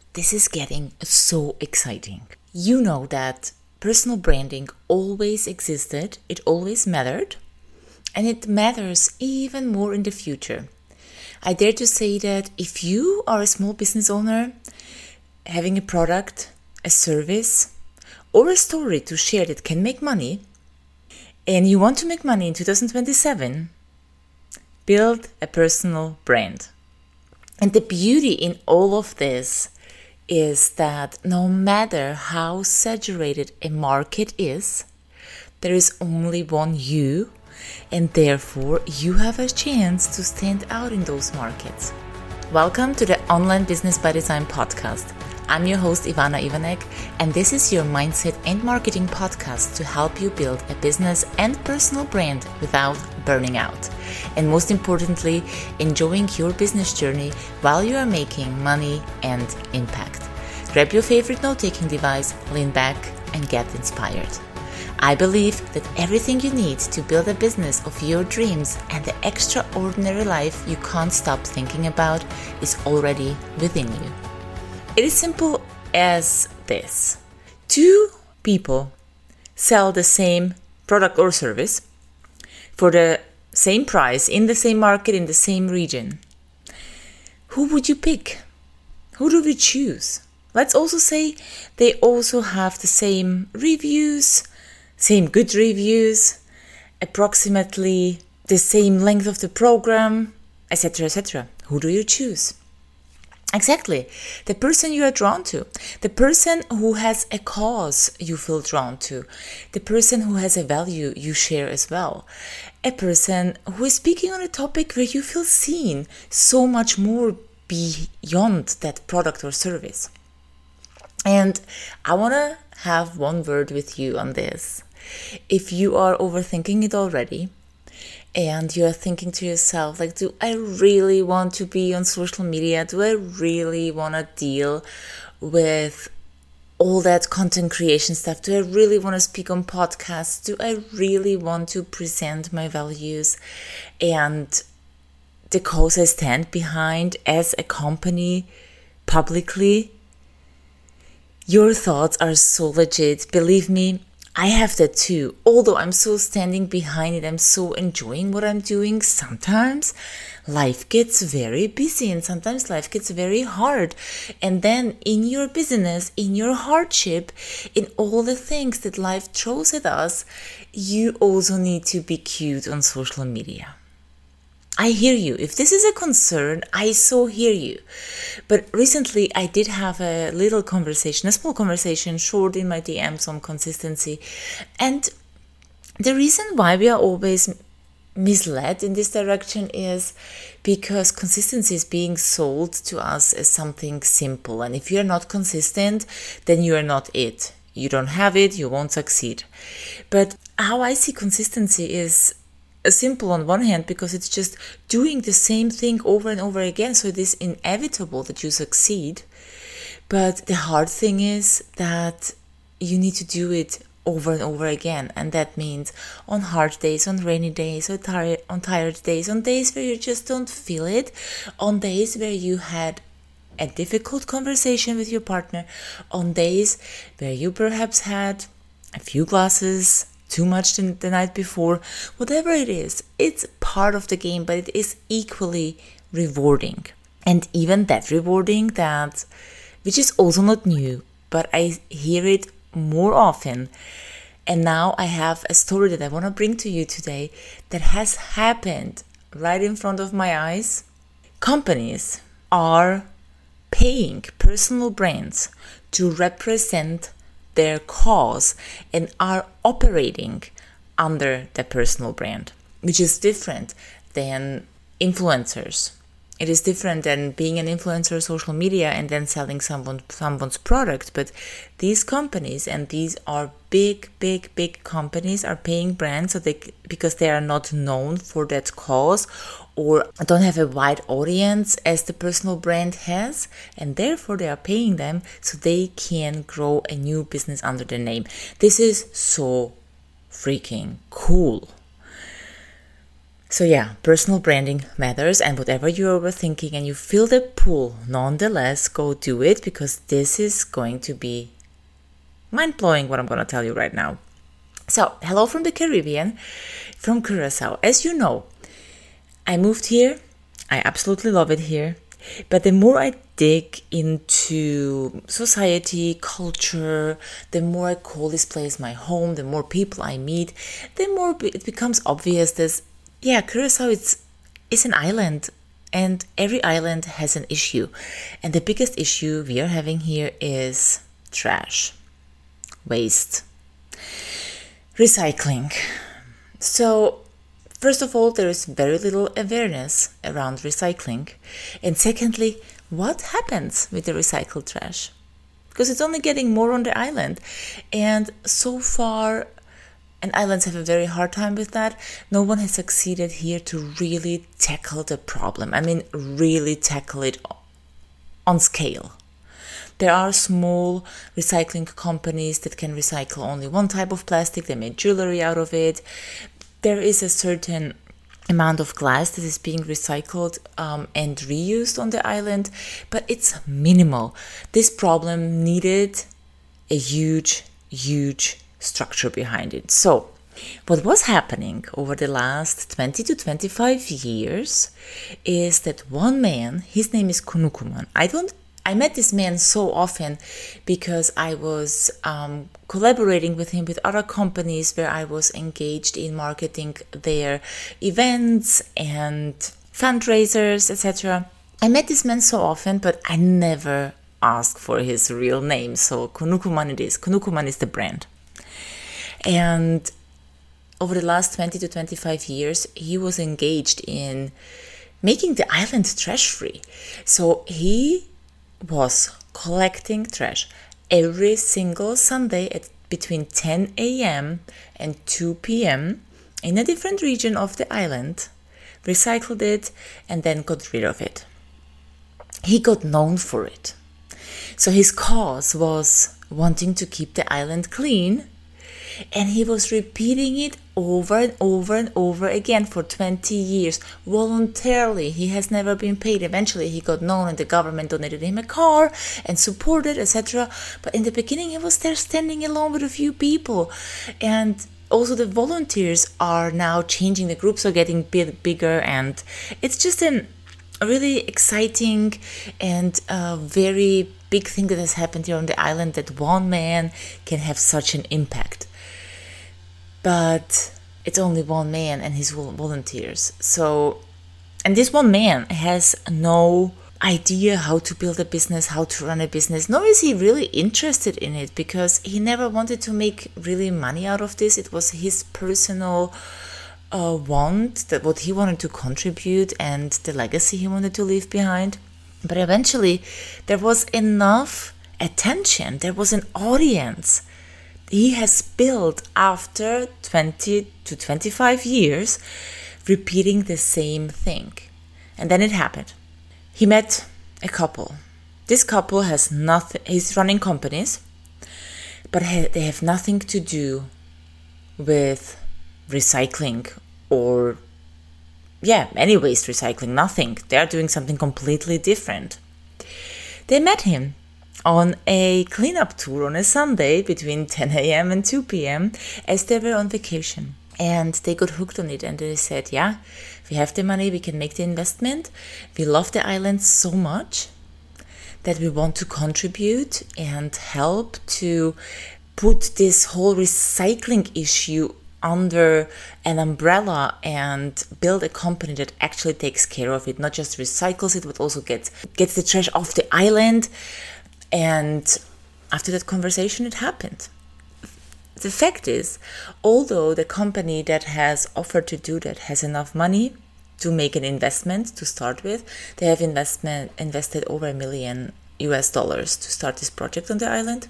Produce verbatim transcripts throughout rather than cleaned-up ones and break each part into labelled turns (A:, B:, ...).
A: this is getting so exciting. You know that personal branding always existed, it always mattered, and it matters even more in the future. I dare to say that if you are a small business owner, having a product, a service, or a story to share that can make money, and you want to make money in two thousand twenty-seven, build a personal brand. And the beauty in all of this is that no matter how saturated a market is, there is only one you, and therefore you have a chance to stand out in those markets. Welcome to the Online Business by Design podcast. I'm your host Ivana Ivanek, and this is your mindset and marketing podcast to help you build a business and personal brand without burning out. And most importantly, enjoying your business journey while you are making money and impact. Grab your favorite note-taking device, lean back, and get inspired. I believe that everything you need to build a business of your dreams and the extraordinary life you can't stop thinking about is already within you. It is simple as this. Two people sell the same product or service for the same price in the same market in the same region. Who would you pick? Who do we choose? Let's also say they also have the same reviews, same good reviews, approximately the same length of the program, et cetera, et cetera. Who do you choose? Exactly, the person you are drawn to, the person who has a cause you feel drawn to, the person who has a value you share as well, a person who is speaking on a topic where you feel seen so much more beyond that product or service. And I want to have one word with you on this. If you are overthinking it already, and you're thinking to yourself, like, do I really want to be on social media? Do I really want to deal with all that content creation stuff? Do I really want to speak on podcasts? Do I really want to present my values and the cause I stand behind as a company publicly? Your thoughts are so legit. Believe me, I have that too. Although I'm so standing behind it, I'm so enjoying what I'm doing. Sometimes life gets very busy and sometimes life gets very hard. And then in your business, in your hardship, in all the things that life throws at us, you also need to be cute on social media. I hear you. If this is a concern, I so hear you. But recently I did have a little conversation, a small conversation, short in my D Ms on consistency. And the reason why we are always misled in this direction is because consistency is being sold to us as something simple. And if you're not consistent, then you are not it. You don't have it, you won't succeed. But how I see consistency is simple on one hand because it's just doing the same thing over and over again, so it is inevitable that you succeed. But the hard thing is that you need to do it over and over again, and that means on hard days, on rainy days, on tired, on tired days, on days where you just don't feel it, on days where you had a difficult conversation with your partner, on days where you perhaps had a few glasses too much the night before. Whatever it is, it's part of the game, but it is equally rewarding. And even that rewarding, that which is also not new, but I hear it more often. And now I have a story that I want to bring to you today that has happened right in front of my eyes. Companies are paying personal brands to represent their cause and are operating under the personal brand, which is different than influencers. It is different than being an influencer on social media and then selling someone someone's product. But these companies, and these are big, big, big companies, are paying brands so they because they are not known for that cause or don't have a wide audience as the personal brand has, and therefore they are paying them so they can grow a new business under their name. This is so freaking cool. So yeah, personal branding matters, and whatever you're overthinking and you feel the pull, nonetheless, go do it, because this is going to be mind-blowing what I'm going to tell you right now. So, hello from the Caribbean, from Curacao. As you know, I moved here. I absolutely love it here. But the more I dig into society, culture, the more I call this place my home, the more people I meet, the more it becomes obvious that, yeah, Curacao is, is an island, and every island has an issue. And the biggest issue we are having here is trash, waste, recycling. So, first of all, there is very little awareness around recycling. And secondly, what happens with the recycled trash? Because it's only getting more on the island. And so far, and islands have a very hard time with that, no one has succeeded here to really tackle the problem. I mean, really tackle it on scale. There are small recycling companies that can recycle only one type of plastic. They make jewelry out of it. There is a certain amount of glass that is being recycled um, and reused on the island, but it's minimal. This problem needed a huge, huge structure behind it. So, what was happening over the last twenty to twenty-five years is that one man, his name is Kunukuman. I don't I met this man so often because I was um, collaborating with him with other companies where I was engaged in marketing their events and fundraisers, et cetera. I met this man so often, but I never asked for his real name. So Kunukuman it is. Kunukuman is the brand. And over the last twenty to twenty-five years, he was engaged in making the island trash-free. So he was collecting trash every single Sunday at between ten a.m. and two p.m. in a different region of the island, recycled it, and then got rid of it. He got known for it. So his cause was wanting to keep the island clean, and he was repeating it over and over and over again for twenty years, voluntarily. He has never been paid. Eventually he got known and the government donated him a car and supported, et cetera. But in the beginning he was there standing alone with a few people. And also the volunteers are now changing. The groups are getting bit bigger, and it's just an, a really exciting and uh, very big thing that has happened here on the island, that one man can have such an impact. But it's only one man and his volunteers. So, and this one man has no idea how to build a business, how to run a business, nor is he really interested in it, because he never wanted to make really money out of this. It was his personal uh, want, that what he wanted to contribute and the legacy he wanted to leave behind. But eventually there was enough attention, there was an audience he has built after twenty to twenty-five years repeating the same thing. And then it happened. He met a couple. This couple has nothing, he's running companies, but they have nothing to do with recycling or, yeah, any waste recycling, nothing. They're doing something completely different. They met him on a cleanup tour on a Sunday between ten a.m. and two p.m. as they were on vacation. And they got hooked on it, and they said, yeah, we have the money, we can make the investment. We love the island so much that we want to contribute and help to put this whole recycling issue under an umbrella and build a company that actually takes care of it, not just recycles it, but also gets gets the trash off the island. And after that conversation, it happened. The fact is, although the company that has offered to do that has enough money to make an investment to start with, they have investment invested over a million U S dollars to start this project on the island.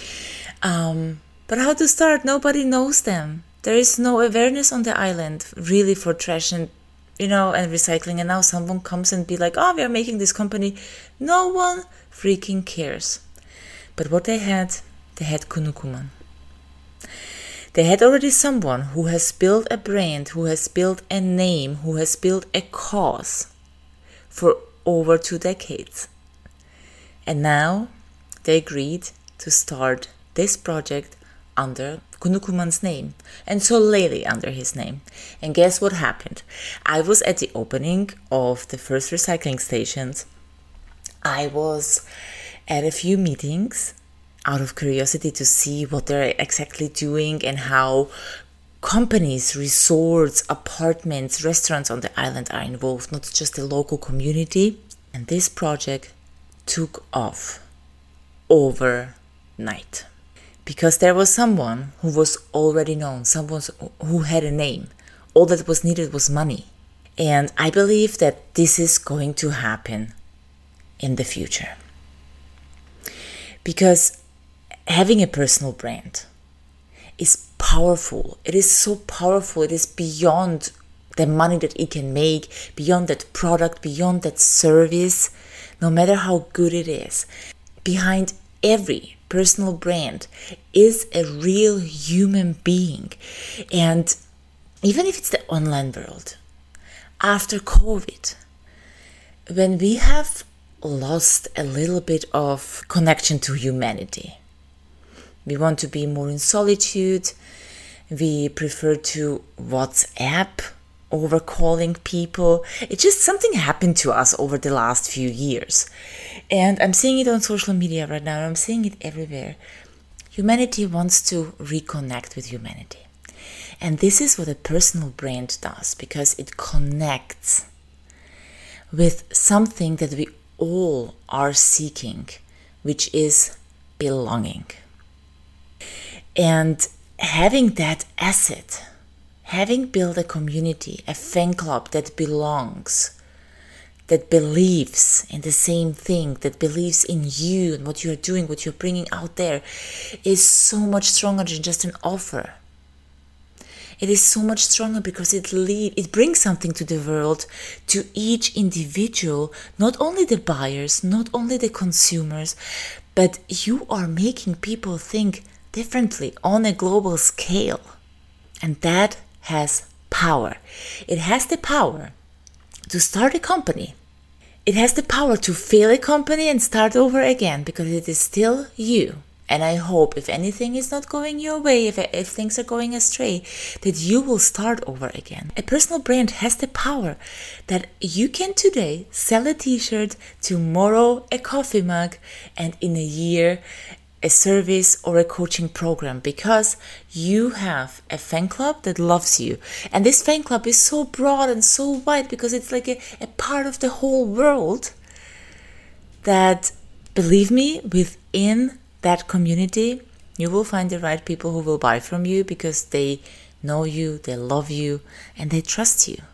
A: Um, but how to start? Nobody knows them. There is no awareness on the island really for trash and, you know, and recycling. And now someone comes and be like, oh, we are making this company. No one freaking cares. But what they had, they had Kunukuman. They had already someone who has built a brand, who has built a name, who has built a cause for over two decades. And now they agreed to start this project under Kunukuman's name, and so lately under his name. And guess what happened? I was at the opening of the first recycling stations. I was at a few meetings out of curiosity to see what they're exactly doing and how companies, resorts, apartments, restaurants on the island are involved, not just the local community. And this project took off overnight. Because there was someone who was already known, someone who had a name. All that was needed was money. And I believe that this is going to happen in the future. Because having a personal brand is powerful. It is so powerful. It is beyond the money that it can make, beyond that product, beyond that service, no matter how good it is. Behind every personal brand is a real human being. And even if it's the online world, after COVID, when we have lost a little bit of connection to humanity, we want to be more in solitude, we prefer to WhatsApp over calling people. It's just something happened to us over the last few years. And I'm seeing it on social media right now. I'm seeing it everywhere. Humanity wants to reconnect with humanity. And this is what a personal brand does, because it connects with something that we all are seeking, which is belonging. And having that asset, having built a community, a fan club that belongs, that believes in the same thing, that believes in you and what you're doing, what you're bringing out there, is so much stronger than just an offer. It is so much stronger because it lead, it brings something to the world, to each individual, not only the buyers, not only the consumers, but you are making people think differently on a global scale. And that has power. It has the power to start a company. It has the power to fail a company and start over again, because it is still you. And I hope if anything is not going your way, if, if things are going astray, that you will start over again. A personal brand has the power that you can today sell a t-shirt, tomorrow a coffee mug, and in a year a service or a coaching program, because you have a fan club that loves you. And this fan club is so broad and so wide because it's like a, a part of the whole world that, believe me, within that community, you will find the right people who will buy from you because they know you, they love you, and they trust you.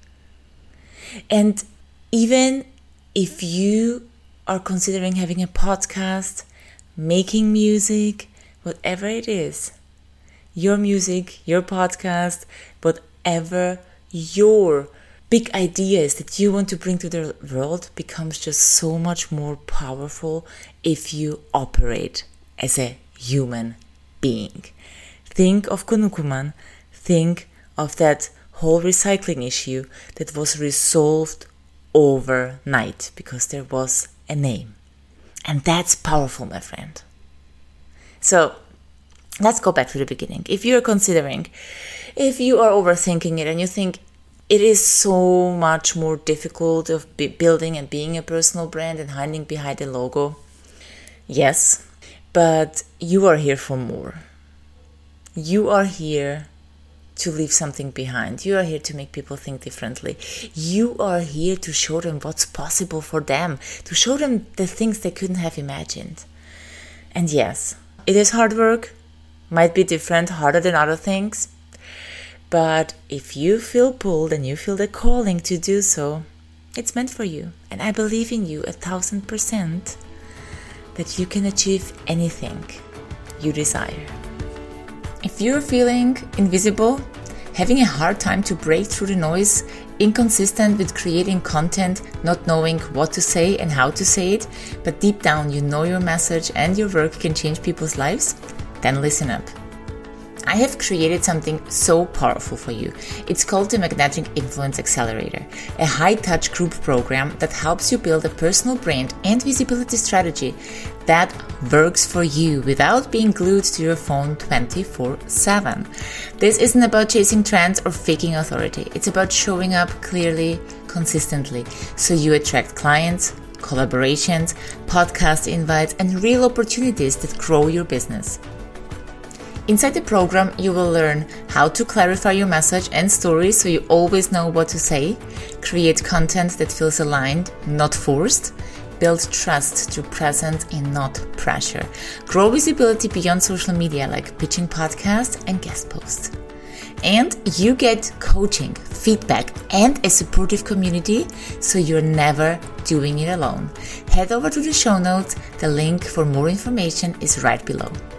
A: And even if you are considering having a podcast, making music, whatever it is, your music, your podcast, whatever your big idea is that you want to bring to the world, becomes just so much more powerful if you operate as a human being. Think of Kunukuman, think of that whole recycling issue that was resolved overnight because there was a name. And that's powerful, my friend. So let's go back to the beginning. If you're considering, if you are overthinking it and you think it is so much more difficult of building and being a personal brand and hiding behind a logo, yes, but you are here for more. You are here to leave something behind. You are here to make people think differently. You are here to show them what's possible for them, to show them the things they couldn't have imagined. And yes, it is hard work, might be different, harder than other things, but if you feel pulled and you feel the calling to do so, it's meant for you. And I believe in you a thousand percent that you can achieve anything you desire. If you're feeling invisible, having a hard time to break through the noise, inconsistent with creating content, not knowing what to say and how to say it, but deep down you know your message and your work can change people's lives, then listen up. I have created something so powerful for you. It's called the Magnetic Influence Accelerator, a high-touch group program that helps you build a personal brand and visibility strategy that works for you without being glued to your phone twenty-four seven. This isn't about chasing trends or faking authority. It's about showing up clearly, consistently, so you attract clients, collaborations, podcast invites, and real opportunities that grow your business. Inside the program, you will learn how to clarify your message and story so you always know what to say, create content that feels aligned, not forced, build trust through presence and not pressure, grow visibility beyond social media like pitching podcasts and guest posts. And you get coaching, feedback, and a supportive community so you're never doing it alone. Head over to the show notes. The link for more information is right below.